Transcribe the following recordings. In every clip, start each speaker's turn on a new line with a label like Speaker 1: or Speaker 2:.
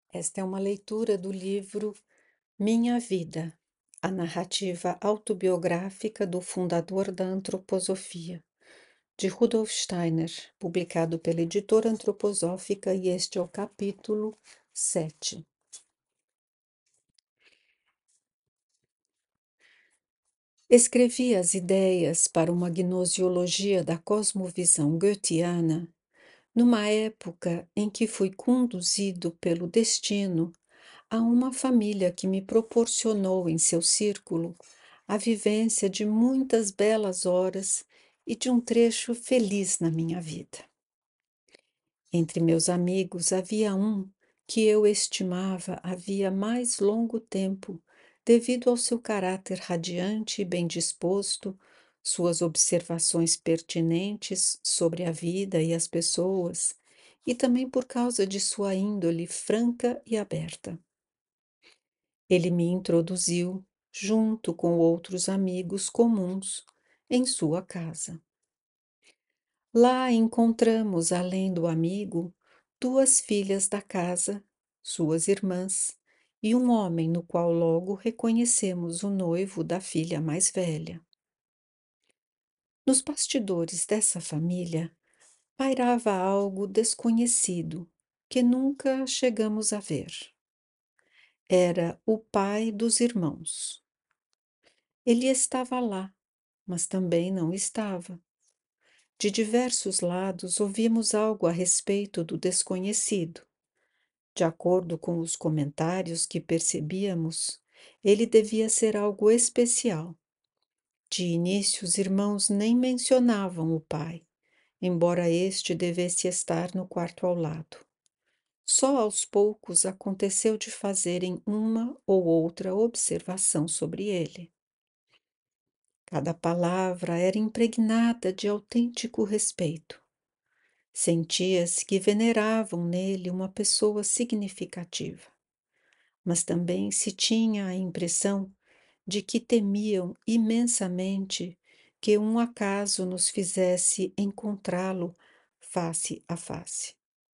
Speaker 1: Esta é uma leitura do livro Minha Vida, a narrativa autobiográfica do fundador da antroposofia, de Rudolf Steiner, publicado pela editora antroposófica, e este é o capítulo 7. Escrevi as ideias para uma gnosiologia da cosmovisão goetheana numa época em que fui conduzido pelo destino a uma família que me proporcionou em seu círculo a vivência de muitas belas horas e de um trecho feliz na minha vida. Entre meus amigos havia um que eu estimava havia mais longo tempo, devido ao seu caráter radiante e bem disposto, suas observações pertinentes sobre a vida e as pessoas, e também por causa de sua índole franca e aberta. Ele me introduziu, junto com outros amigos comuns, em sua casa. Lá encontramos, além do amigo, duas filhas da casa, suas irmãs, e um homem no qual logo reconhecemos o noivo da filha mais velha. Nos bastidores dessa família pairava algo desconhecido que nunca chegamos a ver. Era o pai dos irmãos. Ele estava lá, mas também não estava. De diversos lados ouvimos algo a respeito do desconhecido. De acordo com os comentários que percebíamos, ele devia ser algo especial. De início, os irmãos nem mencionavam o pai, embora este devesse estar no quarto ao lado. Só aos poucos aconteceu de fazerem uma ou outra observação sobre ele. Cada palavra era impregnada de autêntico respeito. Sentia-se que veneravam nele uma pessoa significativa, mas também se tinha a impressão de que temiam imensamente que um acaso nos fizesse encontrá-lo face a face.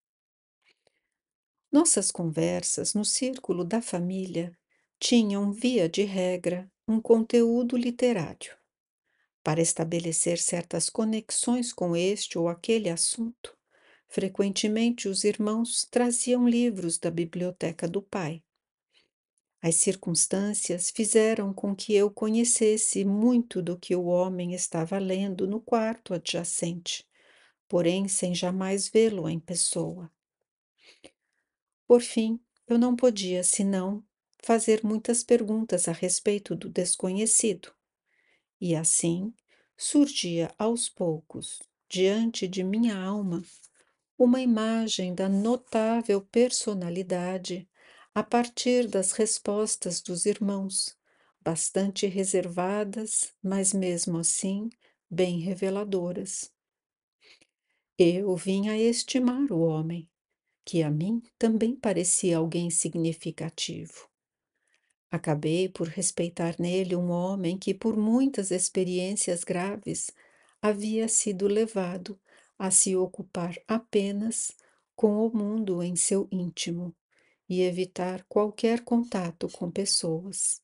Speaker 1: Nossas conversas no círculo da família tinham, via de regra, um conteúdo literário. Para estabelecer certas conexões com este ou aquele assunto, frequentemente os irmãos traziam livros da biblioteca do pai. As circunstâncias fizeram com que eu conhecesse muito do que o homem estava lendo no quarto adjacente, porém sem jamais vê-lo em pessoa. Por fim, eu não podia, senão, fazer muitas perguntas a respeito do desconhecido, e assim surgia aos poucos, diante de minha alma, uma imagem da notável personalidade a partir das respostas dos irmãos, bastante reservadas, mas mesmo assim bem reveladoras. Eu vim a estimar o homem, que a mim também parecia alguém significativo. Acabei por respeitar nele um homem que, por muitas experiências graves, havia sido levado a se ocupar apenas com o mundo em seu íntimo e evitar qualquer contato com pessoas.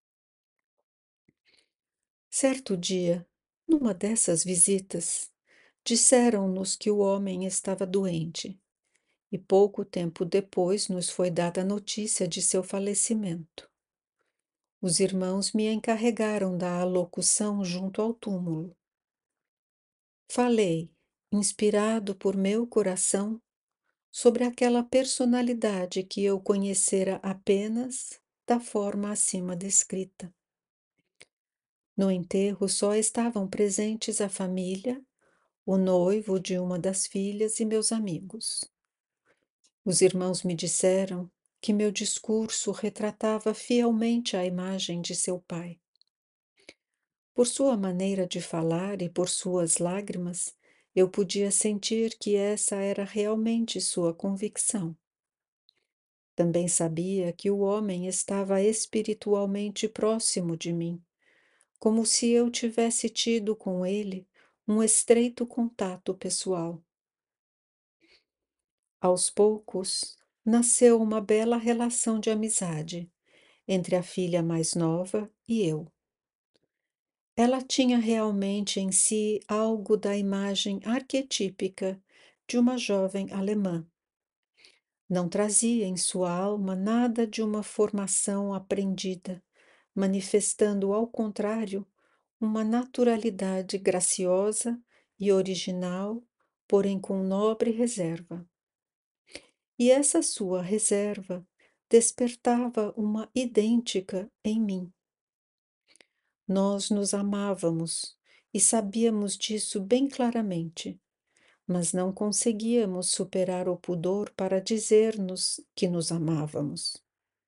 Speaker 1: Certo dia, numa dessas visitas, disseram-nos que o homem estava doente, e pouco tempo depois nos foi dada a notícia de seu falecimento. Os irmãos me encarregaram da alocução junto ao túmulo. Falei, inspirado por meu coração, sobre aquela personalidade que eu conhecera apenas da forma acima descrita. No enterro só estavam presentes a família, o noivo de uma das filhas e meus amigos. Os irmãos me disseram que meu discurso retratava fielmente a imagem de seu pai. Por sua maneira de falar e por suas lágrimas, eu podia sentir que essa era realmente sua convicção. Também sabia que o homem estava espiritualmente próximo de mim, como se eu tivesse tido com ele um estreito contato pessoal. Aos poucos, nasceu uma bela relação de amizade entre a filha mais nova e eu. Ela tinha realmente em si algo da imagem arquetípica de uma jovem alemã. Não trazia em sua alma nada de uma formação aprendida, manifestando, ao contrário, uma naturalidade graciosa e original, porém com nobre reserva. E essa sua reserva despertava uma idêntica em mim. Nós nos amávamos e sabíamos disso bem claramente, mas não conseguíamos superar o pudor para dizer-nos que nos amávamos.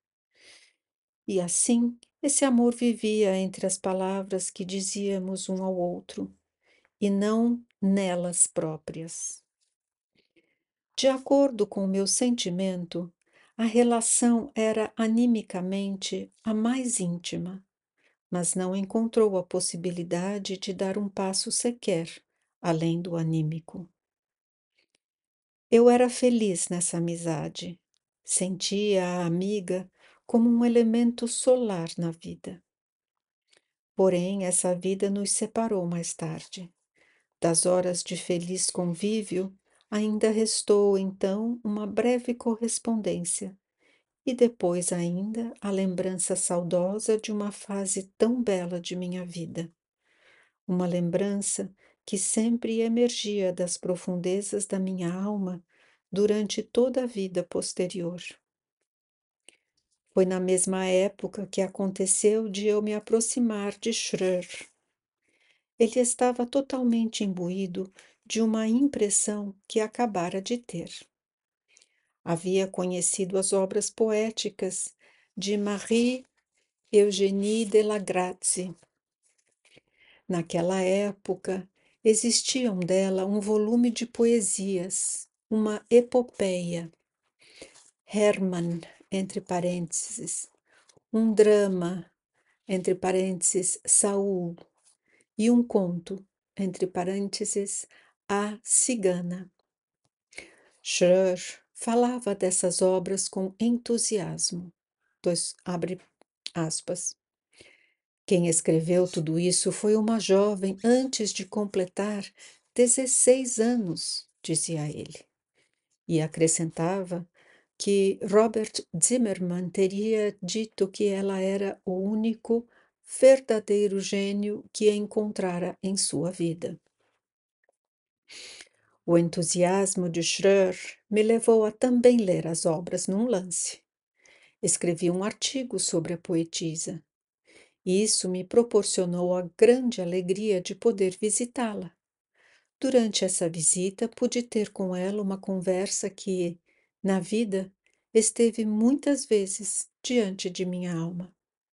Speaker 1: E assim, esse amor vivia entre as palavras que dizíamos um ao outro, e não nelas próprias. De acordo com o meu sentimento, a relação era animicamente a mais íntima, mas não encontrou a possibilidade de dar um passo sequer além do anímico. Eu era feliz nessa amizade, sentia a amiga como um elemento solar na vida. Porém, essa vida nos separou mais tarde. Das horas de feliz convívio, ainda restou então uma breve correspondência, e depois ainda a lembrança saudosa de uma fase tão bela de minha vida. Uma lembrança que sempre emergia das profundezas da minha alma durante toda a vida posterior. Foi na mesma época que aconteceu de eu me aproximar de Schröer. Ele estava totalmente imbuído de uma impressão que acabara de ter. Havia conhecido as obras poéticas de Marie Eugénie de la Grace. Naquela época, existiam dela um volume de poesias, uma epopeia, Hermann, entre parênteses, um drama, entre parênteses, Saul, e um conto, entre parênteses, A Cigana. Schröer falava dessas obras com entusiasmo. Abre aspas. Quem escreveu tudo isso foi uma jovem antes de completar 16 anos, dizia ele. E acrescentava que Robert Zimmermann teria dito que ela era o único verdadeiro gênio que encontrara em sua vida. O entusiasmo de Schröer me levou a também ler as obras num lance. Escrevi um artigo sobre a poetisa. Isso me proporcionou a grande alegria de poder visitá-la. Durante essa visita, pude ter com ela uma conversa que, na vida, esteve muitas vezes diante de minha alma.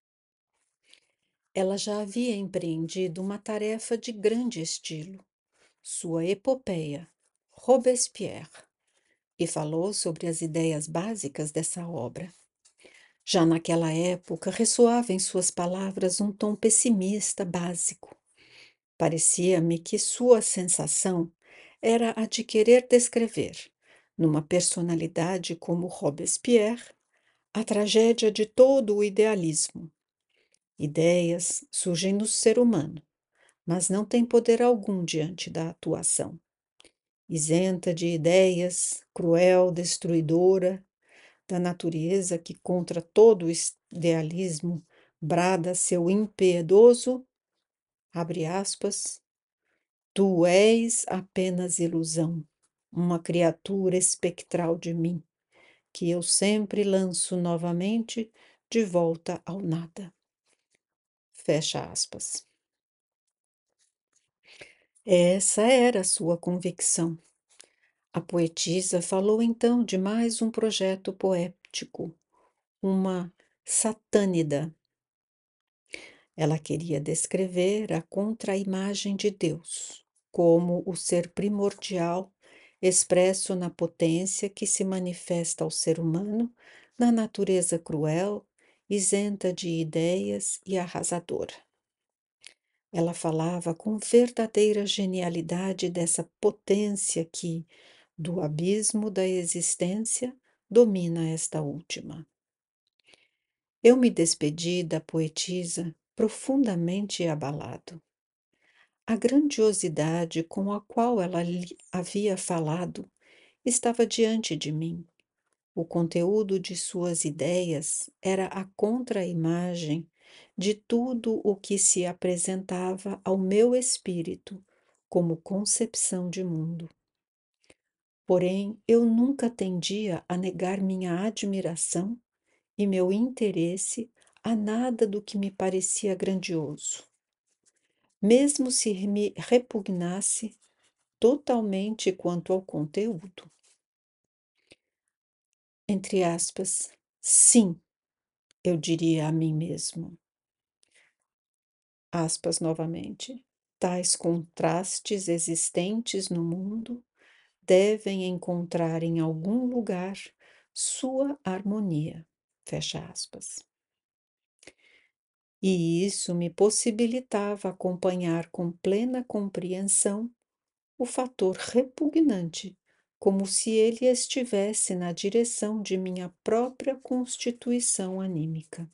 Speaker 1: Ela já havia empreendido uma tarefa de grande estilo, sua epopeia, Robespierre, e falou sobre as ideias básicas dessa obra. Já naquela época, ressoava em suas palavras um tom pessimista básico. Parecia-me que sua sensação era a de querer descrever, numa personalidade como Robespierre, a tragédia de todo o idealismo. Ideias surgem no ser humano, mas não têm poder algum diante da atuação. Isenta de ideias, cruel, destruidora, da natureza que contra todo idealismo brada seu impiedoso, abre aspas, tu és apenas ilusão, uma criatura espectral de mim, que eu sempre lanço novamente de volta ao nada. Fecha aspas. Essa era a sua convicção. A poetisa falou então de mais um projeto poético, uma satânida. Ela queria descrever a contra-imagem de Deus, como o ser primordial expresso na potência que se manifesta ao ser humano na natureza cruel, isenta de ideias e arrasadora. Ela falava com verdadeira genialidade dessa potência que, do abismo da existência, domina esta última. Eu me despedi da poetisa profundamente abalado. A grandiosidade com a qual ela havia falado estava diante de mim. O conteúdo de suas ideias era a contra-imagem de tudo o que se apresentava ao meu espírito como concepção de mundo. Porém, eu nunca tendia a negar minha admiração e meu interesse a nada do que me parecia grandioso, mesmo se me repugnasse totalmente quanto ao conteúdo. Entre aspas, sim, eu diria a mim mesmo. Aspas novamente. Tais contrastes existentes no mundo devem encontrar em algum lugar sua harmonia. Fecha aspas. E isso me possibilitava acompanhar com plena compreensão o fator repugnante, como se ele estivesse na direção de minha própria constituição anímica.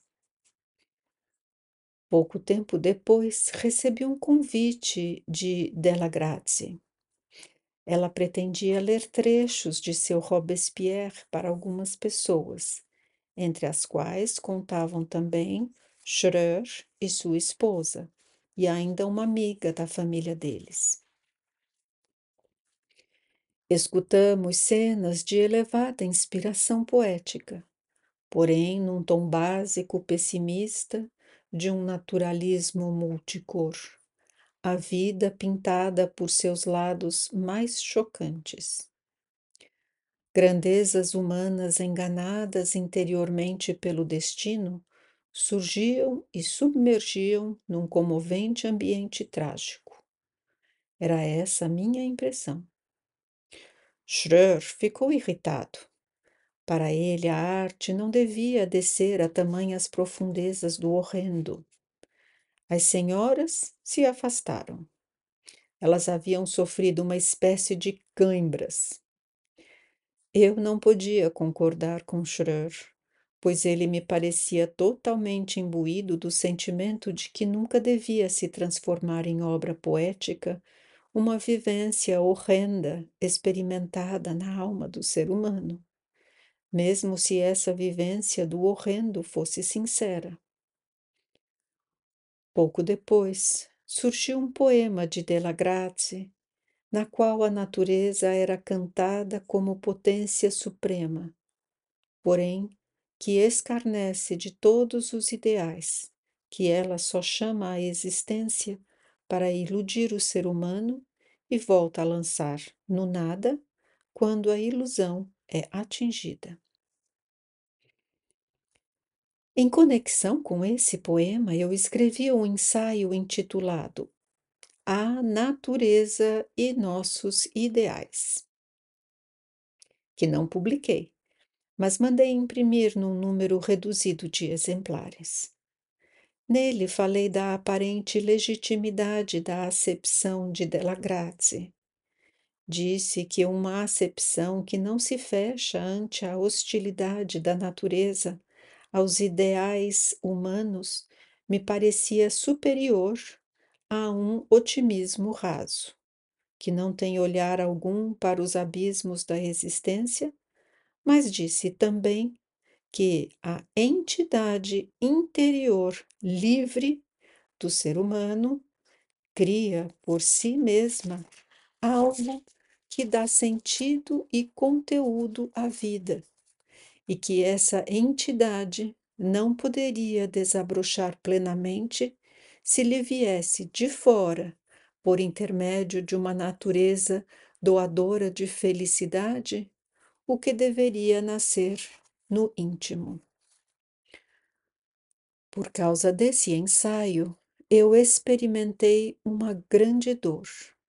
Speaker 1: Pouco tempo depois, recebi um convite de Della Grazie. Ela pretendia ler trechos de seu Robespierre para algumas pessoas, entre as quais contavam também Schreur e sua esposa, e ainda uma amiga da família deles. Escutamos cenas de elevada inspiração poética, porém num tom básico pessimista de um naturalismo multicor, a vida pintada por seus lados mais chocantes. Grandezas humanas enganadas interiormente pelo destino surgiam e submergiam num comovente ambiente trágico. Era essa a minha impressão. Schreur ficou irritado. Para ele, a arte não devia descer a tamanhas profundezas do horrendo. As senhoras se afastaram. Elas haviam sofrido uma espécie de cãibras. Eu não podia concordar com Schreur, pois ele me parecia totalmente imbuído do sentimento de que nunca devia se transformar em obra poética uma vivência horrenda experimentada na alma do ser humano, mesmo se essa vivência do horrendo fosse sincera. Pouco depois, surgiu um poema de Della Grazie, na qual a natureza era cantada como potência suprema, porém que escarnece de todos os ideais, que ela só chama à existência para iludir o ser humano e volta a lançar no nada quando a ilusão é atingida. Em conexão com esse poema, eu escrevi um ensaio intitulado A Natureza e Nossos Ideais, que não publiquei, mas mandei imprimir num número reduzido de exemplares. Nele falei da aparente legitimidade da acepção de Della Grazie. Disse que uma acepção que não se fecha ante a hostilidade da natureza aos ideais humanos me parecia superior a um otimismo raso, que não tem olhar algum para os abismos da existência, mas disse também que a entidade interior livre do ser humano cria por si mesma algo que dá sentido e conteúdo à vida, e que essa entidade não poderia desabrochar plenamente se lhe viesse de fora, por intermédio de uma natureza doadora de felicidade, o que deveria nascer no íntimo. Por causa desse ensaio, eu experimentei uma grande dor.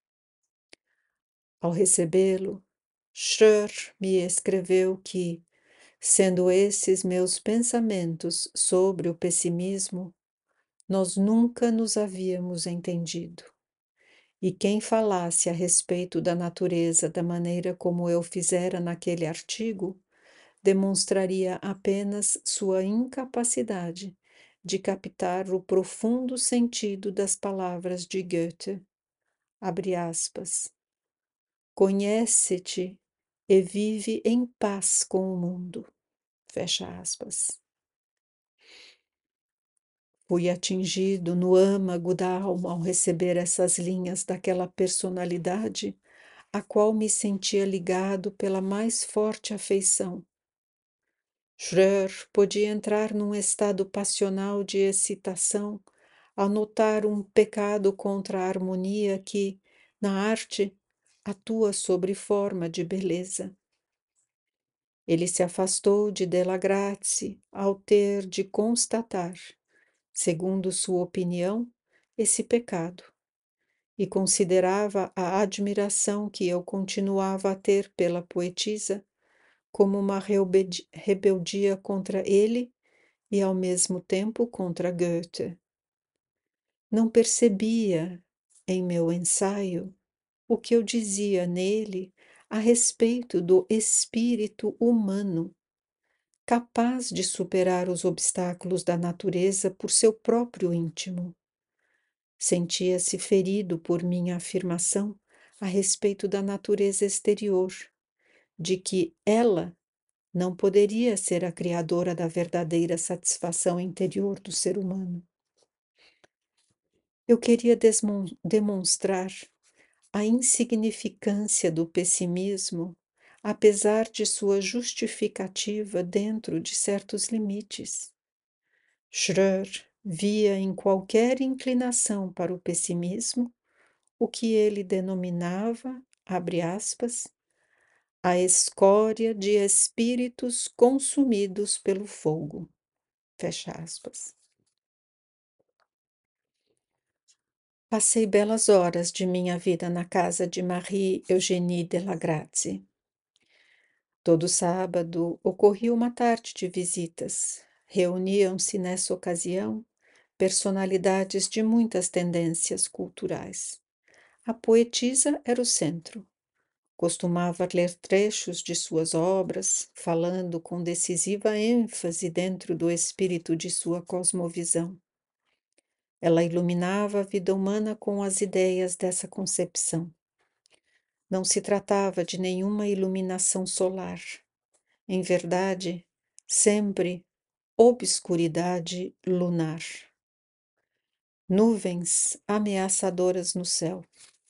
Speaker 1: Ao recebê-lo, Schreur me escreveu que, sendo esses meus pensamentos sobre o pessimismo, nós nunca nos havíamos entendido. E quem falasse a respeito da natureza da maneira como eu fizera naquele artigo, demonstraria apenas sua incapacidade de captar o profundo sentido das palavras de Goethe. Abre aspas. Conhece-te e vive em paz com o mundo. Fecha aspas. Fui atingido no âmago da alma ao receber essas linhas daquela personalidade a qual me sentia ligado pela mais forte afeição. Schröer podia entrar num estado passional de excitação ao notar um pecado contra a harmonia que, na arte, atua sobre forma de beleza. Ele se afastou de Della Grazie ao ter de constatar, segundo sua opinião, esse pecado, e considerava a admiração que eu continuava a ter pela poetisa como uma rebeldia contra ele e, ao mesmo tempo, contra Goethe. Não percebia, em meu ensaio, o que eu dizia nele a respeito do espírito humano, capaz de superar os obstáculos da natureza por seu próprio íntimo. Sentia-se ferido por minha afirmação a respeito da natureza exterior, de que ela não poderia ser a criadora da verdadeira satisfação interior do ser humano. Eu queria demonstrar a insignificância do pessimismo, apesar de sua justificativa dentro de certos limites. Schröer via em qualquer inclinação para o pessimismo o que ele denominava, abre aspas, a escória de espíritos consumidos pelo fogo, fecha aspas. Passei belas horas de minha vida na casa de Marie Eugénie de la Grazie. Todo sábado ocorria uma tarde de visitas. Reuniam-se nessa ocasião personalidades de muitas tendências culturais. A poetisa era o centro. Costumava ler trechos de suas obras, falando com decisiva ênfase dentro do espírito de sua cosmovisão. Ela iluminava a vida humana com as ideias dessa concepção. Não se tratava de nenhuma iluminação solar. Em verdade, sempre obscuridade lunar. Nuvens ameaçadoras no céu.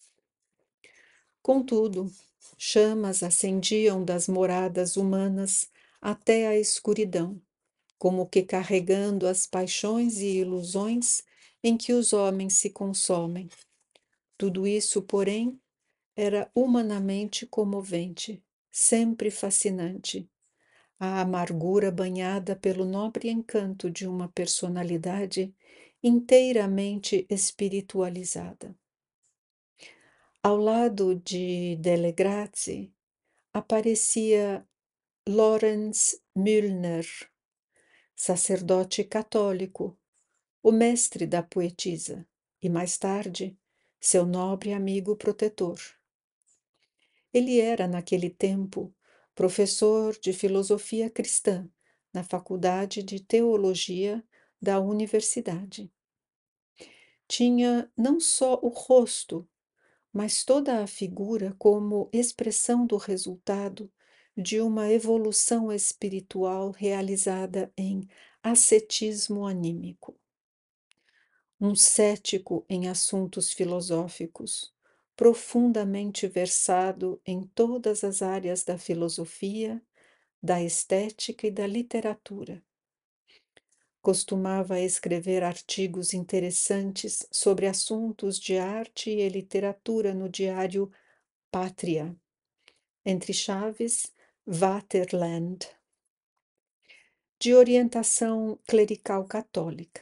Speaker 1: Contudo, chamas ascendiam das moradas humanas até a escuridão, como que carregando as paixões e ilusões em que os homens se consomem. Tudo isso, porém, era humanamente comovente, sempre fascinante. A amargura banhada pelo nobre encanto de uma personalidade inteiramente espiritualizada. Ao lado de Delle Grazie aparecia Lorenz Müllner, sacerdote católico, o mestre da poetisa, e mais tarde, seu nobre amigo protetor. Ele era, naquele tempo, professor de filosofia cristã na Faculdade de Teologia da universidade. Tinha não só o rosto, mas toda a figura como expressão do resultado de uma evolução espiritual realizada em ascetismo anímico. Um cético em assuntos filosóficos, profundamente versado em todas as áreas da filosofia, da estética e da literatura. Costumava escrever artigos interessantes sobre assuntos de arte e literatura no diário Pátria, entre chaves, Vaterland, de orientação clerical católica.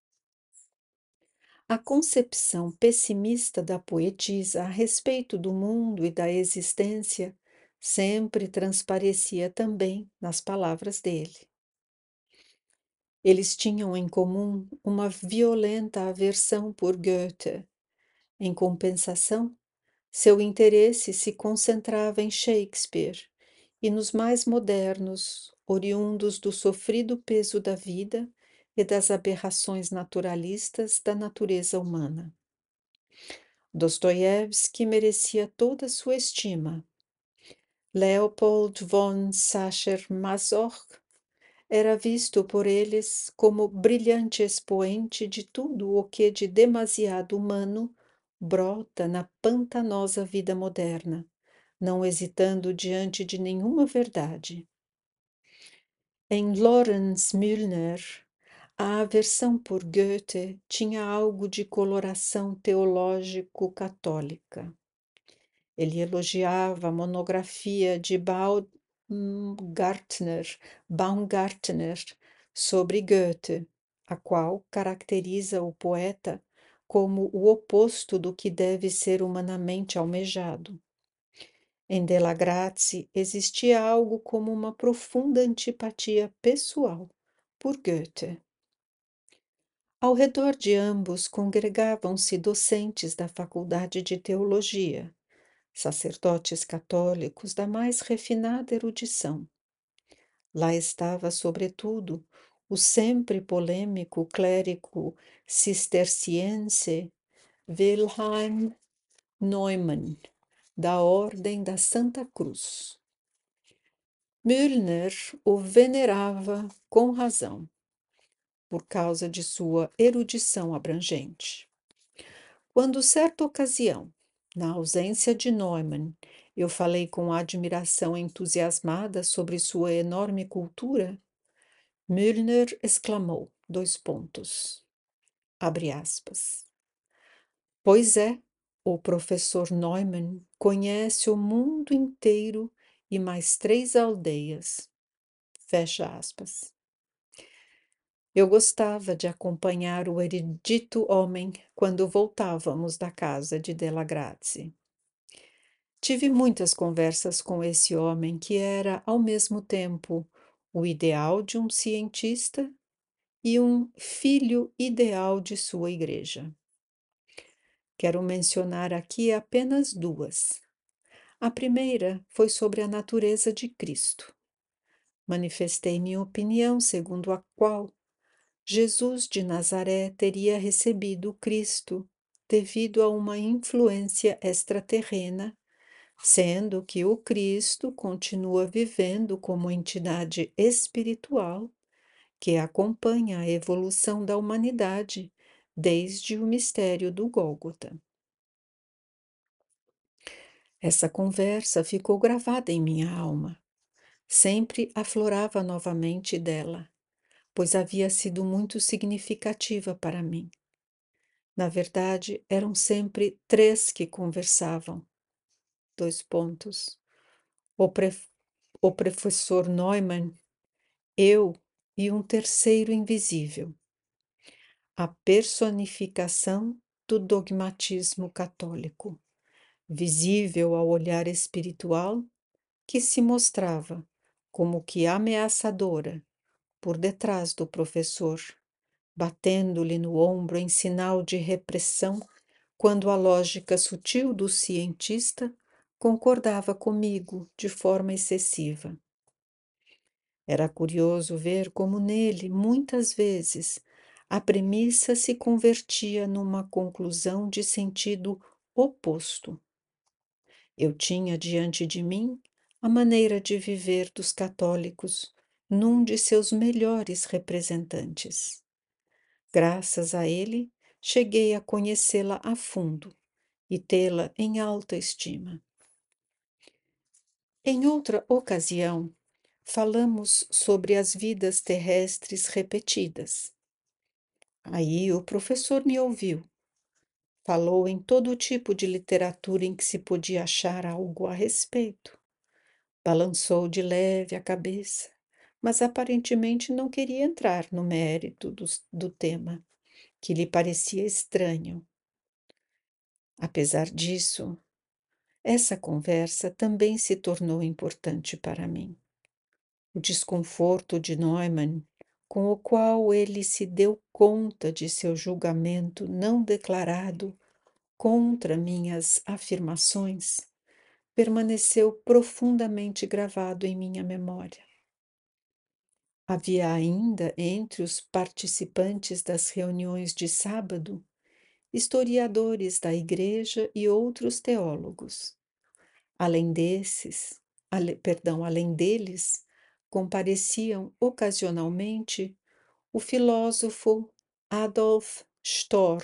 Speaker 1: A concepção pessimista da poetisa a respeito do mundo e da existência sempre transparecia também nas palavras dele. Eles tinham em comum uma violenta aversão por Goethe. Em compensação, seu interesse se concentrava em Shakespeare e nos mais modernos oriundos do sofrido peso da vida e das aberrações naturalistas da natureza humana. Dostoiévski merecia toda sua estima. Leopold von Sacher-Masoch era visto por eles como brilhante expoente de tudo o que de demasiado humano brota na pantanosa vida moderna, não hesitando diante de nenhuma verdade. Em Lorenz Müllner, a aversão por Goethe tinha algo de coloração teológico-católica. Ele elogiava a monografia de Baumgartner sobre Goethe, a qual caracteriza o poeta como o oposto do que deve ser humanamente almejado. Em Della Grazie existia algo como uma profunda antipatia pessoal por Goethe. Ao redor de ambos congregavam-se docentes da Faculdade de Teologia, sacerdotes católicos da mais refinada erudição. Lá estava, sobretudo, o sempre polêmico clérigo cisterciense Wilhelm Neumann, da Ordem da Santa Cruz. Müllner o venerava com razão, por causa de sua erudição abrangente. Quando, certa ocasião, na ausência de Neumann, eu falei com admiração entusiasmada sobre sua enorme cultura, Müllner exclamou, abre aspas, pois é, o professor Neumann conhece o mundo inteiro e mais 3 aldeias, fecha aspas. Eu gostava de acompanhar o erudito homem quando voltávamos da casa de Della Grazie. Tive muitas conversas com esse homem que era, ao mesmo tempo, o ideal de um cientista e um filho ideal de sua igreja. Quero mencionar aqui apenas 2. A primeira foi sobre a natureza de Cristo. Manifestei minha opinião segundo a qual Jesus de Nazaré teria recebido o Cristo devido a uma influência extraterrena, sendo que o Cristo continua vivendo como entidade espiritual que acompanha a evolução da humanidade desde o mistério do Gólgota. Essa conversa ficou gravada em minha alma. Sempre aflorava novamente dela, pois havia sido muito significativa para mim. Na verdade, eram sempre 3 que conversavam. O, o professor Neumann, eu e um terceiro invisível. A personificação do dogmatismo católico, visível ao olhar espiritual, que se mostrava como que ameaçadora por detrás do professor, batendo-lhe no ombro em sinal de repressão, quando a lógica sutil do cientista concordava comigo de forma excessiva. Era curioso ver como nele, muitas vezes, a premissa se convertia numa conclusão de sentido oposto. Eu tinha diante de mim a maneira de viver dos católicos num de seus melhores representantes. Graças a ele, cheguei a conhecê-la a fundo e tê-la em alta estima. Em outra ocasião, falamos sobre as vidas terrestres repetidas. Aí o professor me ouviu. Falou em todo tipo de literatura em que se podia achar algo a respeito. Balançou de leve a cabeça, mas aparentemente não queria entrar no mérito do tema, que lhe parecia estranho. Apesar disso, essa conversa também se tornou importante para mim. O desconforto de Neumann, com o qual ele se deu conta de seu julgamento não declarado contra minhas afirmações, permaneceu profundamente gravado em minha memória. Havia ainda entre os participantes das reuniões de sábado historiadores da igreja e outros teólogos. Além desses, além deles, compareciam ocasionalmente o filósofo Adolf Stohr,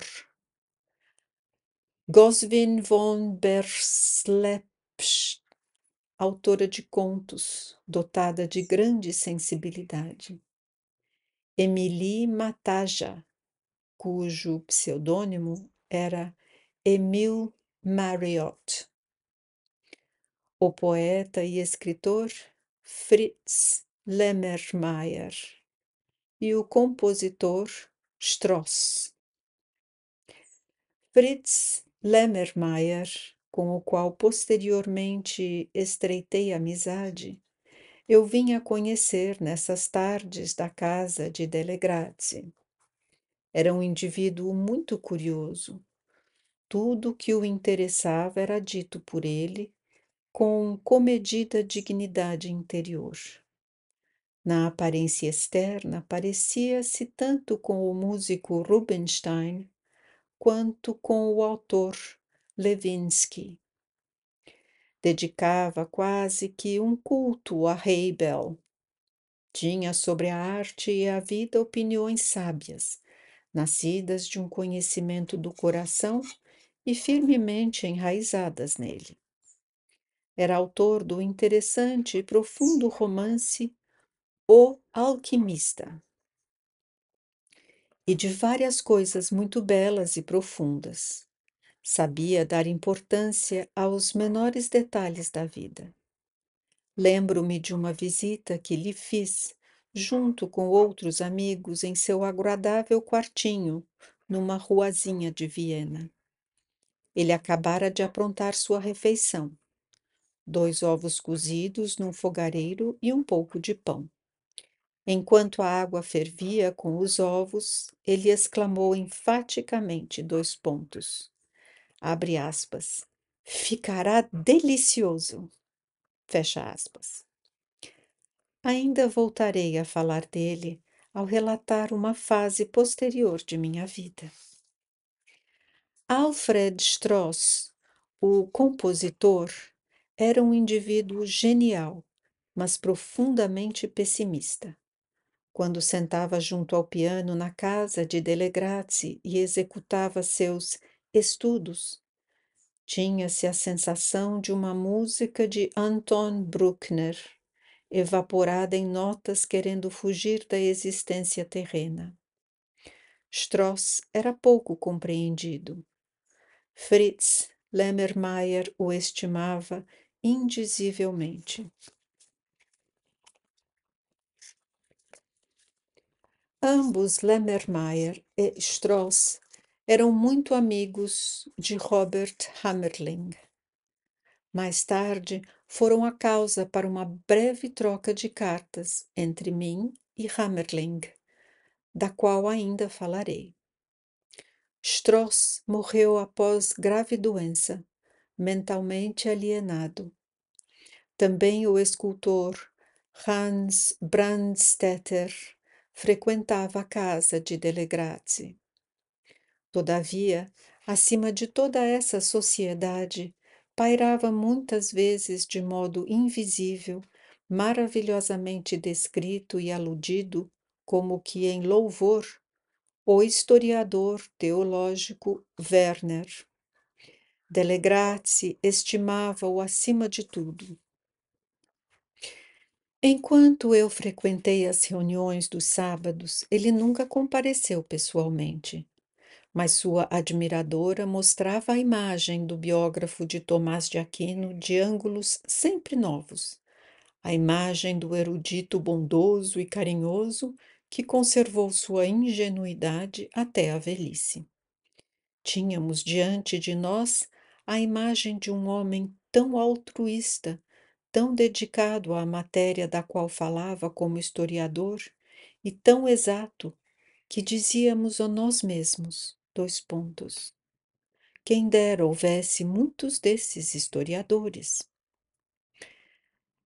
Speaker 1: Goswin von Berlepsch, autora de contos, dotada de grande sensibilidade, Émilie Mataja, cujo pseudônimo era Émile Marriott, o poeta e escritor Fritz Lemmermayer e o compositor Strauss. Fritz Lemmermayer, com o qual posteriormente estreitei amizade, eu vim a conhecer nessas tardes da casa de Delle Grazie. Era um indivíduo muito curioso. Tudo o que o interessava era dito por ele com comedida dignidade interior. Na aparência externa, parecia-se tanto com o músico Rubinstein quanto com o autor Levinsky. Dedicava quase que um culto a Hebel. Tinha sobre a arte e a vida opiniões sábias, nascidas de um conhecimento do coração e firmemente enraizadas nele. Era autor do interessante e profundo romance O Alquimista e de várias coisas muito belas e profundas. Sabia dar importância aos menores detalhes da vida. Lembro-me de uma visita que lhe fiz, junto com outros amigos, em seu agradável quartinho, numa ruazinha de Viena. Ele acabara de aprontar sua refeição: 2 ovos cozidos num fogareiro e um pouco de pão. Enquanto a água fervia com os ovos, ele exclamou enfaticamente: 2 pontos. Abre aspas. Ficará delicioso. Fecha aspas. Ainda voltarei a falar dele ao relatar uma fase posterior de minha vida. Alfred Strauss, o compositor, era um indivíduo genial, mas profundamente pessimista. Quando sentava junto ao piano na casa de Delle Grazie e executava seus estudos, tinha-se a sensação de uma música de Anton Bruckner, evaporada em notas querendo fugir da existência terrena. Strauss era pouco compreendido. Fritz Lemmermayer o estimava indizivelmente. Ambos, Lemmermayer e Strauss, eram muito amigos de Robert Hammerling. Mais tarde, foram a causa para uma breve troca de cartas entre mim e Hammerling, da qual ainda falarei. Strauss morreu após grave doença, mentalmente alienado. Também o escultor Hans Brandstätter frequentava a casa de Delle Grazie. Todavia, acima de toda essa sociedade, pairava muitas vezes de modo invisível, maravilhosamente descrito e aludido, como que em louvor, o historiador teológico Werner. Delle Grazie estimava-o acima de tudo. Enquanto eu frequentei as reuniões dos sábados, ele nunca compareceu pessoalmente, mas sua admiradora mostrava a imagem do biógrafo de Tomás de Aquino de ângulos sempre novos, a imagem do erudito bondoso e carinhoso que conservou sua ingenuidade até a velhice. Tínhamos diante de nós a imagem de um homem tão altruísta, tão dedicado à matéria da qual falava como historiador e tão exato que dizíamos a nós mesmos: 2 pontos. Quem dera houvesse muitos desses historiadores.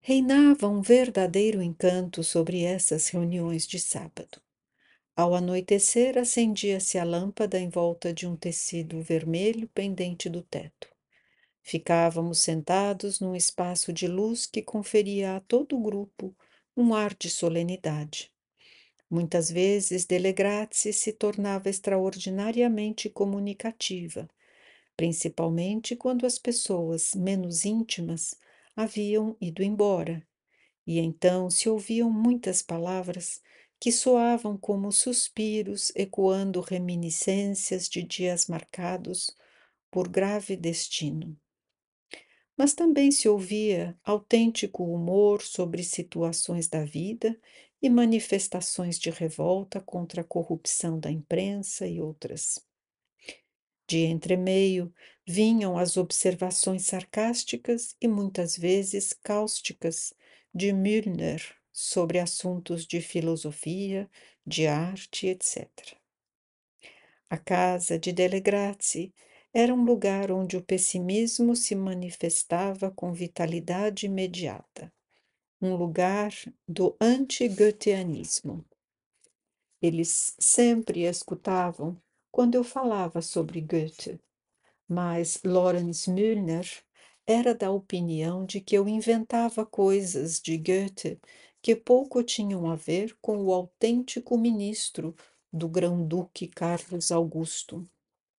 Speaker 1: Reinava um verdadeiro encanto sobre essas reuniões de sábado. Ao anoitecer, acendia-se a lâmpada em volta de um tecido vermelho pendente do teto. Ficávamos sentados num espaço de luz que conferia a todo o grupo um ar de solenidade. Muitas vezes, Dele Grazie se tornava extraordinariamente comunicativa, principalmente quando as pessoas menos íntimas haviam ido embora, e então se ouviam muitas palavras que soavam como suspiros ecoando reminiscências de dias marcados por grave destino. Mas também se ouvia autêntico humor sobre situações da vida e manifestações de revolta contra a corrupção da imprensa e outras. De entremeio vinham as observações sarcásticas e muitas vezes cáusticas de Müllner sobre assuntos de filosofia, de arte, etc. A casa de Delle Grazie era um lugar onde o pessimismo se manifestava com vitalidade imediata, um lugar do anti-goetheanismo. Eles sempre escutavam quando eu falava sobre Goethe, mas Lawrence Müllner era da opinião de que eu inventava coisas de Goethe que pouco tinham a ver com o autêntico ministro do Grão-Duque Carlos Augusto.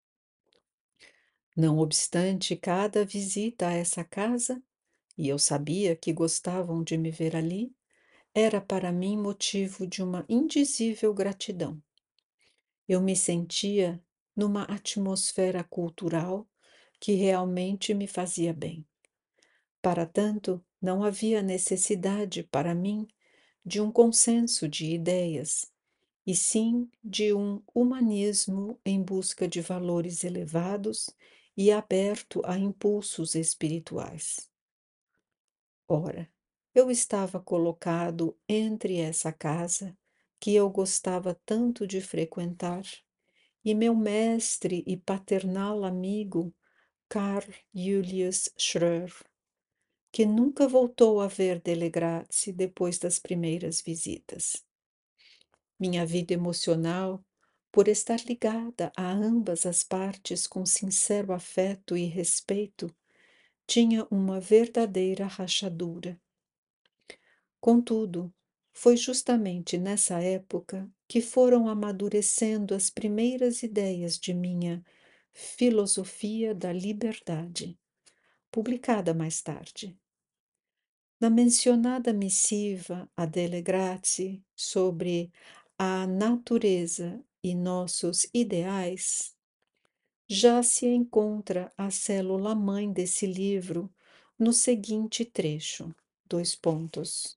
Speaker 1: Não obstante cada visita a essa casa, e eu sabia que gostavam de me ver ali, era para mim motivo de uma indizível gratidão. Eu me sentia numa atmosfera cultural que realmente me fazia bem. Para tanto, não havia necessidade para mim de um consenso de ideias, e sim de um humanismo em busca de valores elevados e aberto a impulsos espirituais. Ora, eu estava colocado entre essa casa que eu gostava tanto de frequentar e meu mestre e paternal amigo Carl Julius Schroer, que nunca voltou a ver Dele Grazie depois das primeiras visitas. Minha vida emocional, por estar ligada a ambas as partes com sincero afeto e respeito, tinha uma verdadeira rachadura. Contudo, foi justamente nessa época que foram amadurecendo as primeiras ideias de minha Filosofia da Liberdade, publicada mais tarde. Na mencionada missiva a Dele Grazie sobre a natureza e nossos ideais, já se encontra a célula-mãe desse livro no seguinte trecho, dois pontos.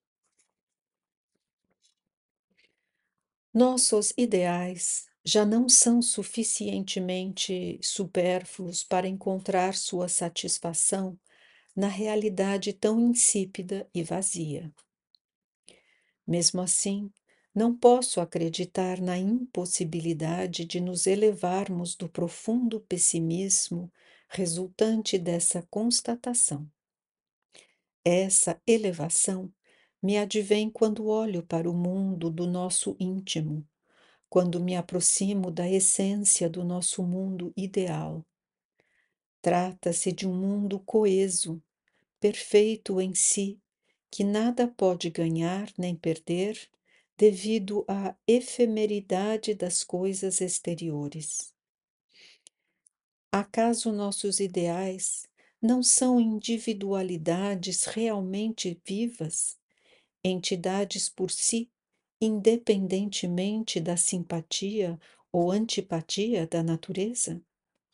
Speaker 1: Nossos ideais já não são suficientemente supérfluos para encontrar sua satisfação na realidade tão insípida e vazia. Mesmo assim, não posso acreditar na impossibilidade de nos elevarmos do profundo pessimismo resultante dessa constatação. Essa elevação me advém quando olho para o mundo do nosso íntimo, quando me aproximo da essência do nosso mundo ideal. Trata-se de um mundo coeso, perfeito em si, que nada pode ganhar nem perder devido à efemeridade das coisas exteriores. Acaso nossos ideais não são individualidades realmente vivas, entidades por si, independentemente da simpatia ou antipatia da natureza?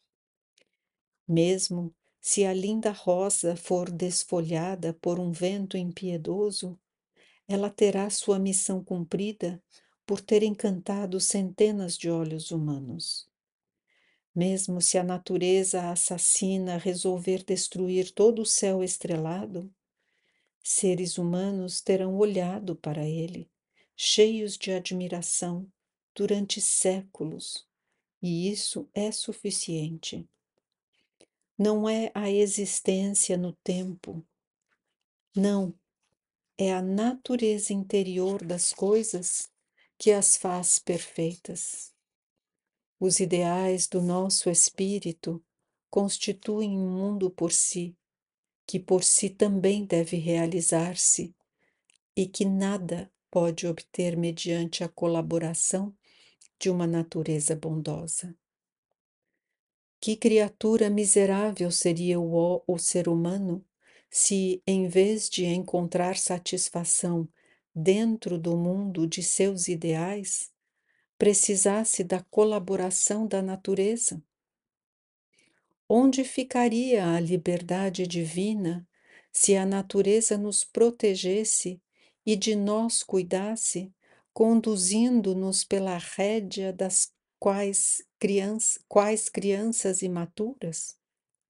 Speaker 1: Mesmo se a linda rosa for desfolhada por um vento impiedoso, ela terá sua missão cumprida por ter encantado centenas de olhos humanos. Mesmo se a natureza assassina resolver destruir todo o céu estrelado, seres humanos terão olhado para ele, cheios de admiração, durante séculos, e isso é suficiente. Não é a existência no tempo, não, é a natureza interior das coisas que as faz perfeitas. Os ideais do nosso espírito constituem um mundo por si, que por si também deve realizar-se e que nada pode obter mediante a colaboração de uma natureza bondosa. Que criatura miserável seria o ser humano se, em vez de encontrar satisfação dentro do mundo de seus ideais, precisasse da colaboração da natureza? Onde ficaria a liberdade divina se a natureza nos protegesse e de nós cuidasse, conduzindo-nos pela rédea das quais crianças imaturas?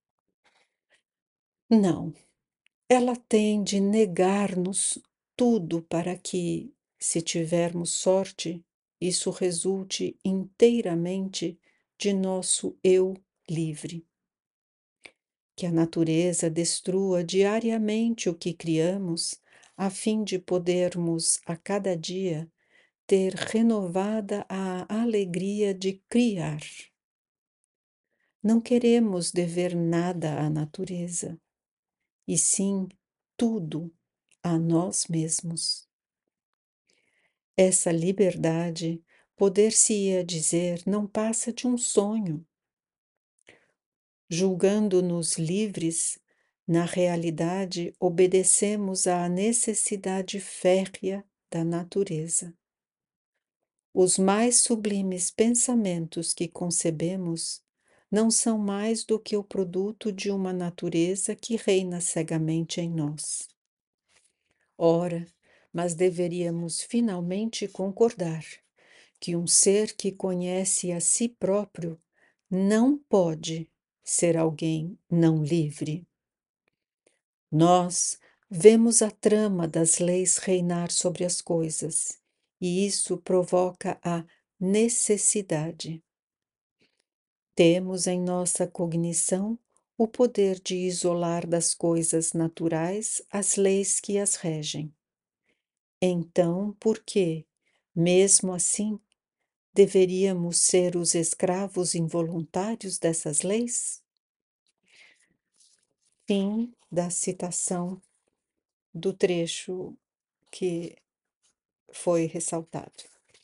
Speaker 1: Não, ela tem de negar-nos tudo para que, se tivermos sorte, isso resulte inteiramente de nosso eu livre. Que a natureza destrua diariamente o que criamos, a fim de podermos, a cada dia, ter renovada a alegria de criar. Não queremos dever nada à natureza, e sim tudo a nós mesmos. Essa liberdade, poder-se-ia dizer, não passa de um sonho. Julgando-nos livres, na realidade obedecemos à necessidade férrea da natureza. Os mais sublimes pensamentos que concebemos não são mais do que o produto de uma natureza que reina cegamente em nós. Ora, mas deveríamos finalmente concordar que um ser que conhece a si próprio não pode ser alguém não livre. Nós vemos a trama das leis reinar sobre as coisas, e isso provoca a necessidade. Temos em nossa cognição o poder de isolar das coisas naturais as leis que as regem. Então, por que, mesmo assim, deveríamos ser os escravos involuntários dessas leis? Fim da citação do trecho que foi ressaltado.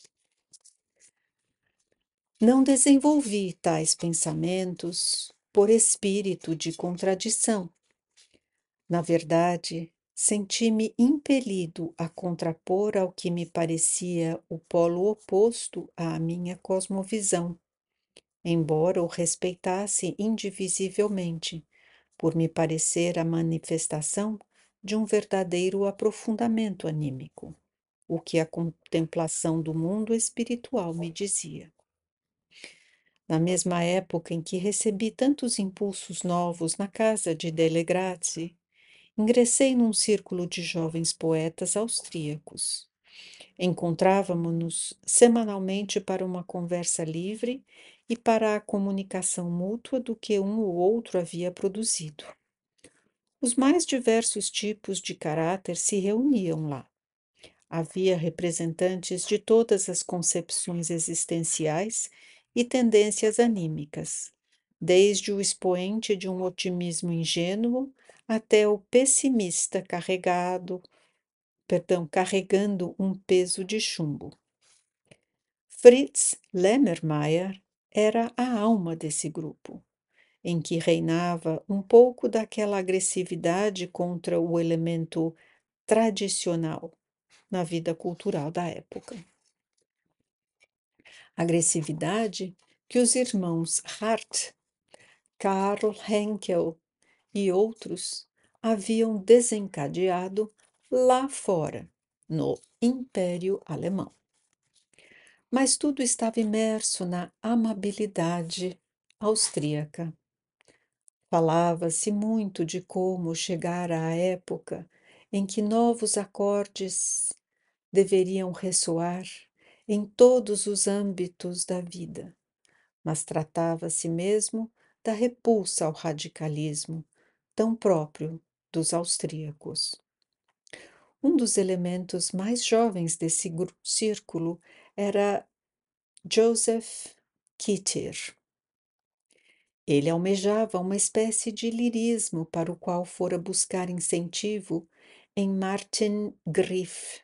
Speaker 1: Não desenvolvi tais pensamentos por espírito de contradição. Na verdade, senti-me impelido a contrapor ao que me parecia o polo oposto à minha cosmovisão, embora o respeitasse indivisivelmente, por me parecer a manifestação de um verdadeiro aprofundamento anímico, o que a contemplação do mundo espiritual me dizia. Na mesma época em que recebi tantos impulsos novos na casa de Delle Grazie, ingressei num círculo de jovens poetas austríacos. Encontrávamos-nos semanalmente para uma conversa livre e para a comunicação mútua do que um ou outro havia produzido. Os mais diversos tipos de caráter se reuniam lá. Havia representantes de todas as concepções existenciais e tendências anímicas, desde o expoente de um otimismo ingênuo até o pessimista carregando um peso de chumbo. Fritz Lemmermeyer era a alma desse grupo, em que reinava um pouco daquela agressividade contra o elemento tradicional na vida cultural da época. Agressividade que os irmãos Hart, Karl Henkel e outros haviam desencadeado lá fora, no Império Alemão. Mas tudo estava imerso na amabilidade austríaca. Falava-se muito de como chegar à época em que novos acordes deveriam ressoar em todos os âmbitos da vida, mas tratava-se mesmo da repulsa ao radicalismo, tão próprio dos austríacos. Um dos elementos mais jovens desse círculo era Joseph Kittir. Ele almejava uma espécie de lirismo para o qual fora buscar incentivo em Martin Griff.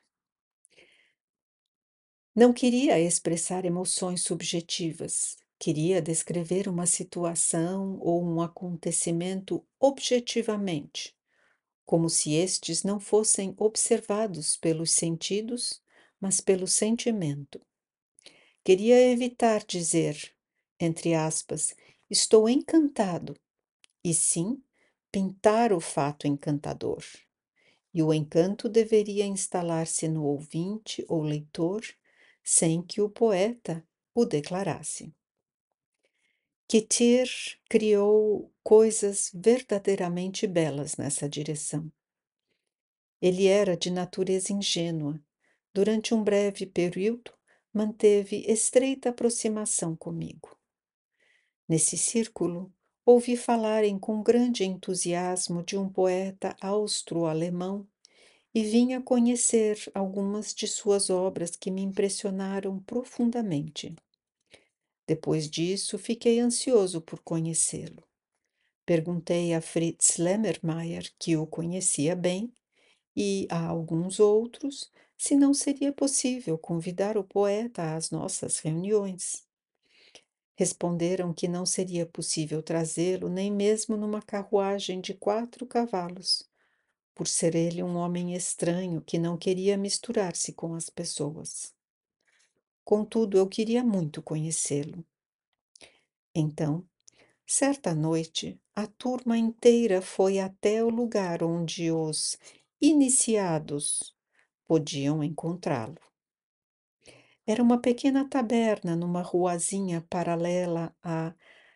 Speaker 1: Não queria expressar emoções subjetivas, queria descrever uma situação ou um acontecimento objetivamente, como se estes não fossem observados pelos sentidos, mas pelo sentimento. Queria evitar dizer, entre aspas, estou encantado, e sim pintar o fato encantador. E o encanto deveria instalar-se no ouvinte ou leitor, sem que o poeta o declarasse. Kittir criou coisas verdadeiramente belas nessa direção. Ele era de natureza ingênua. Durante um breve período, manteve estreita aproximação comigo. Nesse círculo, ouvi falarem com grande entusiasmo de um poeta austro-alemão e vim a conhecer algumas de suas obras que me impressionaram profundamente. Depois disso, fiquei ansioso por conhecê-lo. Perguntei a Fritz Lemmermeier, que o conhecia bem, e a alguns outros, se não seria possível convidar o poeta às nossas reuniões. Responderam que não seria possível trazê-lo nem mesmo numa carruagem de 4 cavalos, por ser ele um homem estranho que não queria misturar-se com as pessoas. Contudo, eu queria muito conhecê-lo. Então, certa noite, a turma inteira foi até o lugar onde os iniciados podiam encontrá-lo. Era uma pequena taberna numa ruazinha paralela à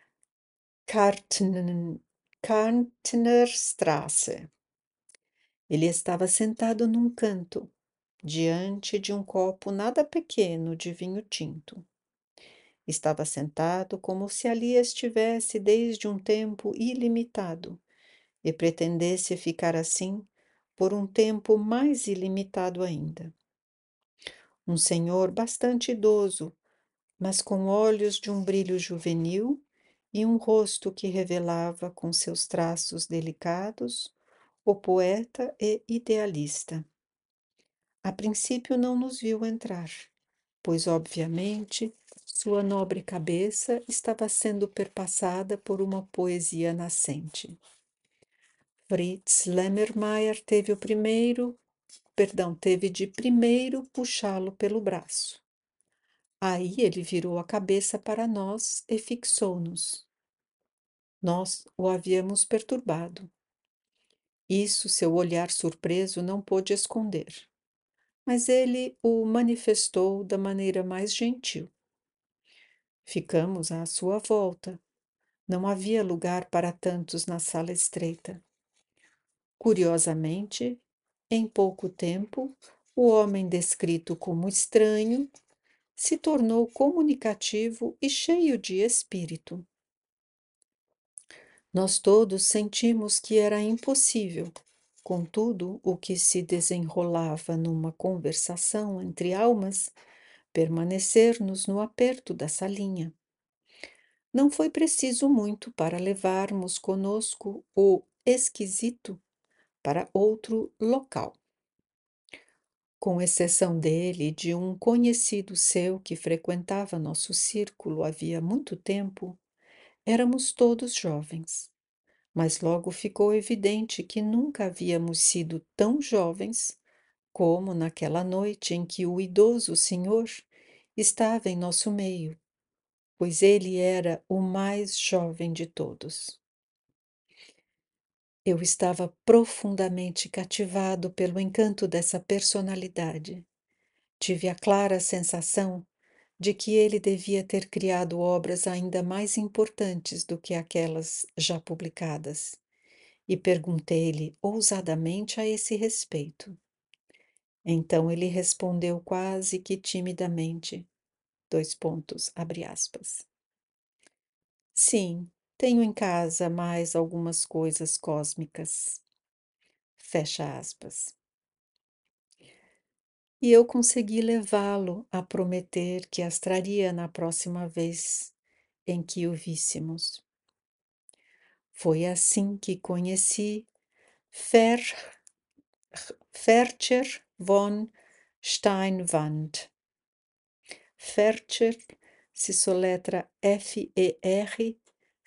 Speaker 1: Kärntnerstraße. Ele estava sentado num canto, diante de um copo nada pequeno de vinho tinto. Estava sentado como se ali estivesse desde um tempo ilimitado e pretendesse ficar assim por um tempo mais ilimitado ainda. Um senhor bastante idoso, mas com olhos de um brilho juvenil e um rosto que revelava com seus traços delicados o poeta e idealista. A princípio não nos viu entrar, pois, obviamente, sua nobre cabeça estava sendo perpassada por uma poesia nascente. Fritz Lemmermeier teve de primeiro puxá-lo pelo braço. Aí ele virou a cabeça para nós e fixou-nos. Nós o havíamos perturbado. Isso seu olhar surpreso não pôde esconder, mas ele o manifestou da maneira mais gentil. Ficamos à sua volta. Não havia lugar para tantos na sala estreita. Curiosamente, em pouco tempo, o homem descrito como estranho se tornou comunicativo e cheio de espírito. Nós todos sentimos que era impossível, contudo, o que se desenrolava numa conversação entre almas, permanecer-nos no aperto da salinha. Não foi preciso muito para levarmos conosco o esquisito para outro local. Com exceção dele e de um conhecido seu que frequentava nosso círculo havia muito tempo, éramos todos jovens. Mas logo ficou evidente que nunca havíamos sido tão jovens como naquela noite em que o idoso senhor estava em nosso meio, pois ele era o mais jovem de todos. Eu estava profundamente cativado pelo encanto dessa personalidade. Tive a clara sensação de que ele devia ter criado obras ainda mais importantes do que aquelas já publicadas, e perguntei-lhe ousadamente a esse respeito. Então ele respondeu quase que timidamente, abre aspas. Sim, tenho em casa mais algumas coisas cósmicas. Fecha aspas. e eu consegui levá-lo a prometer que as traria na próxima vez em que o víssemos. Foi assim que conheci Fer Fercher von Steinwand. Fercher se soletra Fercher,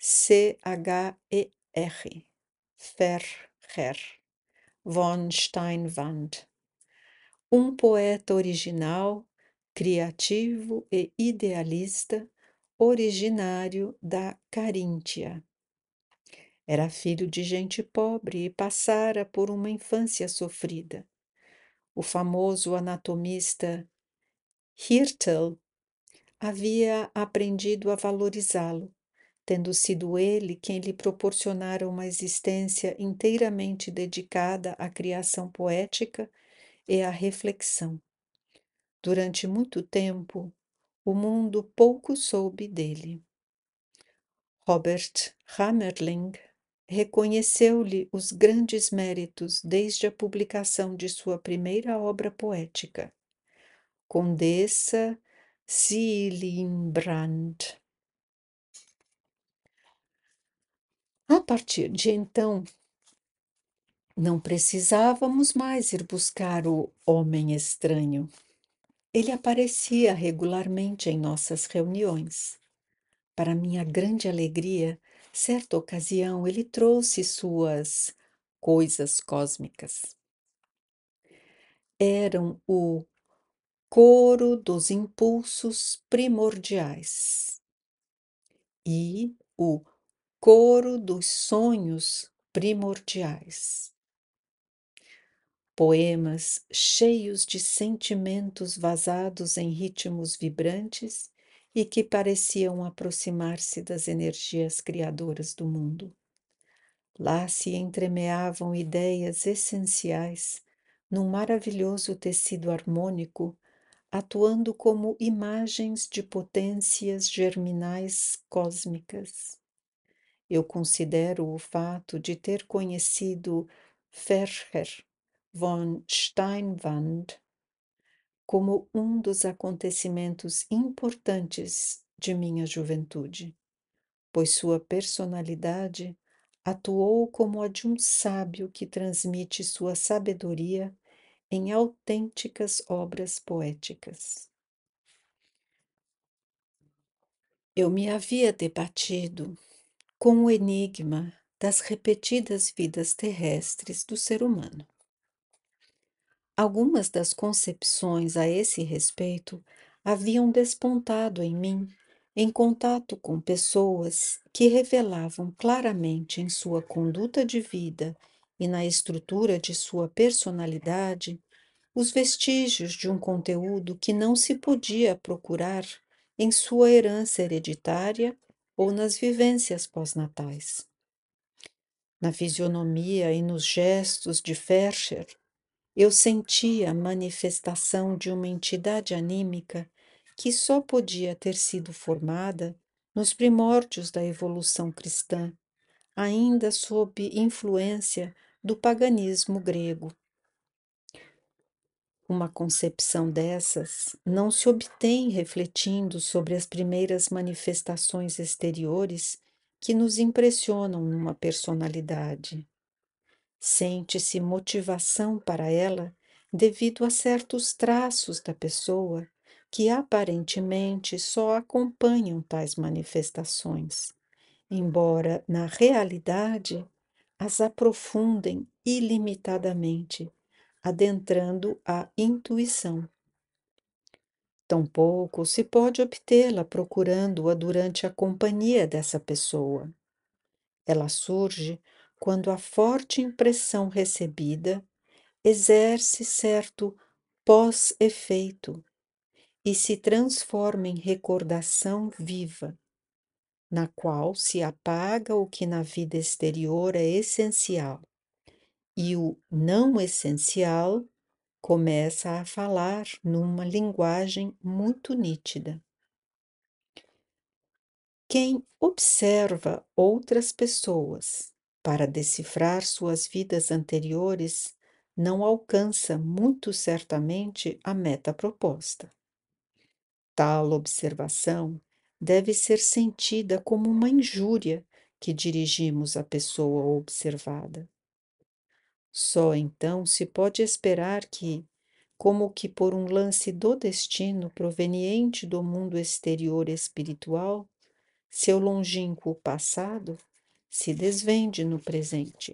Speaker 1: Fercher von Steinwand, um poeta original, criativo e idealista, originário da Caríntia. Era filho de gente pobre e passara por uma infância sofrida. O famoso anatomista Hirtel havia aprendido a valorizá-lo, tendo sido ele quem lhe proporcionara uma existência inteiramente dedicada à criação poética e à reflexão. Durante muito tempo, o mundo pouco soube dele. Robert Hammerling reconheceu-lhe os grandes méritos desde a publicação de sua primeira obra poética, Condessa Zillenbrand. A partir de então, não precisávamos mais ir buscar o homem estranho. Ele aparecia regularmente em nossas reuniões. Para minha grande alegria, certa ocasião ele trouxe suas coisas cósmicas. Eram o coro dos impulsos primordiais e o coro dos sonhos primordiais. Poemas cheios de sentimentos vazados em ritmos vibrantes e que pareciam aproximar-se das energias criadoras do mundo. Lá se entremeavam ideias essenciais num maravilhoso tecido harmônico, atuando como imagens de potências germinais cósmicas. Eu considero o fato de ter conhecido Fercher von Steinwand como um dos acontecimentos importantes de minha juventude, pois sua personalidade atuou como a de um sábio que transmite sua sabedoria em autênticas obras poéticas. Eu me havia debatido com o enigma das repetidas vidas terrestres do ser humano. Algumas das concepções a esse respeito haviam despontado em mim em contato com pessoas que revelavam claramente em sua conduta de vida e na estrutura de sua personalidade os vestígios de um conteúdo que não se podia procurar em sua herança hereditária ou nas vivências pós-natais. Na fisionomia e nos gestos de Fercher, eu sentia a manifestação de uma entidade anímica que só podia ter sido formada nos primórdios da evolução cristã, ainda sob influência do paganismo grego. Uma concepção dessas não se obtém refletindo sobre as primeiras manifestações exteriores que nos impressionam numa personalidade. Sente-se motivação para ela devido a certos traços da pessoa que aparentemente só acompanham tais manifestações, embora na realidade as aprofundem ilimitadamente, adentrando a intuição. Tampouco se pode obtê-la procurando-a durante a companhia dessa pessoa. Ela surge quando a forte impressão recebida exerce certo pós-efeito e se transforma em recordação viva, na qual se apaga o que na vida exterior é essencial, e o não essencial começa a falar numa linguagem muito nítida. Quem observa outras pessoas para decifrar suas vidas anteriores não alcança muito certamente a meta proposta. Tal observação deve ser sentida como uma injúria que dirigimos à pessoa observada. Só então se pode esperar que, como que por um lance do destino proveniente do mundo exterior espiritual, seu longínquo passado se desvende no presente.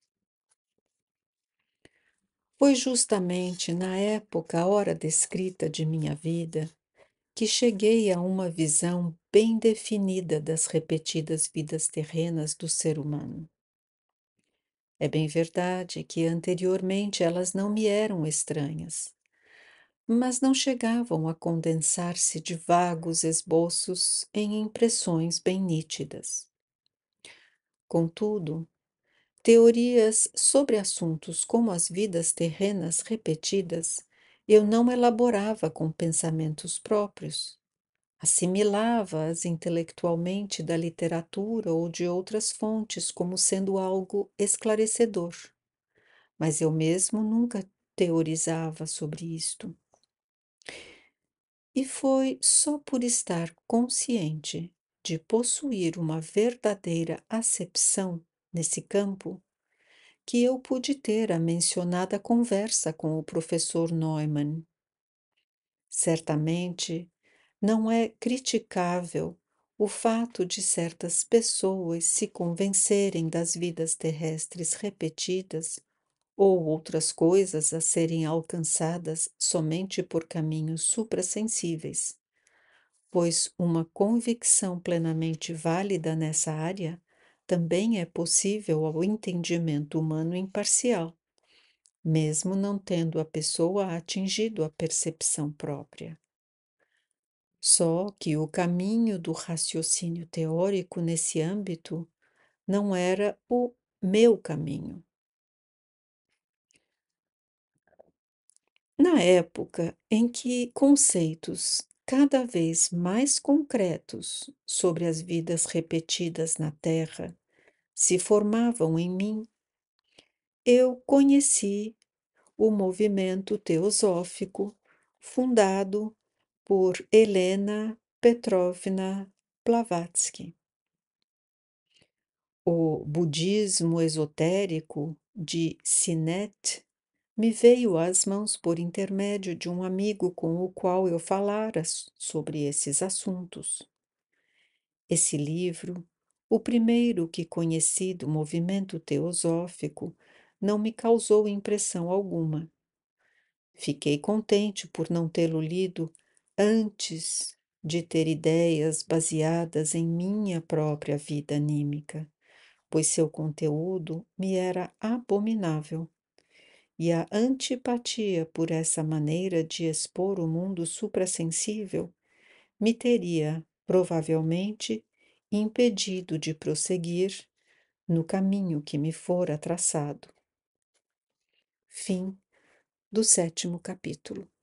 Speaker 1: Foi justamente na época, a hora descrita de minha vida, que cheguei a uma visão bem definida das repetidas vidas terrenas do ser humano. É bem verdade que anteriormente elas não me eram estranhas, mas não chegavam a condensar-se de vagos esboços em impressões bem nítidas. Contudo, teorias sobre assuntos como as vidas terrenas repetidas eu não elaborava com pensamentos próprios. Assimilava-as intelectualmente da literatura ou de outras fontes como sendo algo esclarecedor, mas eu mesmo nunca teorizava sobre isto. E foi só por estar consciente de possuir uma verdadeira acepção nesse campo que eu pude ter a mencionada conversa com o professor Neumann. Certamente, não é criticável o fato de certas pessoas se convencerem das vidas terrestres repetidas ou outras coisas a serem alcançadas somente por caminhos suprassensíveis, pois uma convicção plenamente válida nessa área também é possível ao entendimento humano imparcial, mesmo não tendo a pessoa atingido a percepção própria. Só que o caminho do raciocínio teórico nesse âmbito não era o meu caminho. Na época em que conceitos cada vez mais concretos sobre as vidas repetidas na Terra se formavam em mim, eu conheci o movimento teosófico fundado por Helena Petrovna Blavatsky. O budismo esotérico de Sinet me veio às mãos por intermédio de um amigo com o qual eu falara sobre esses assuntos. Esse livro, o primeiro que conheci do movimento teosófico, não me causou impressão alguma. Fiquei contente por não tê-lo lido antes de ter ideias baseadas em minha própria vida anímica, pois seu conteúdo me era abominável, e a antipatia por essa maneira de expor o mundo suprassensível me teria, provavelmente, impedido de prosseguir no caminho que me fora traçado. Fim do 7º capítulo.